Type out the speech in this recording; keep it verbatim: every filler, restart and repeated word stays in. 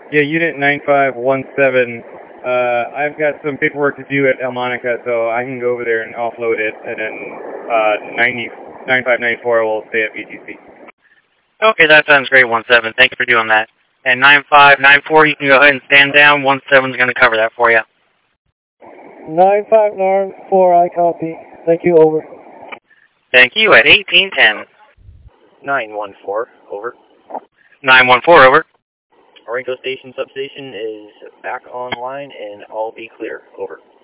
Yeah, Unit nine five one seven. Uh, I've got some paperwork to do at El Monica, so I can go over there and offload it, and then uh, ninety, nine five nine four will stay at B T C. Okay, that sounds great, one seven. Thank you for doing that. And nine five nine four, you can go ahead and stand down. one seven's going to cover that for you. nine five nine four, I copy. Thank you, over. Thank you, at eighteen ten. nine one four, over. nine one four, over. Orinco Station substation is back online and all be clear, over.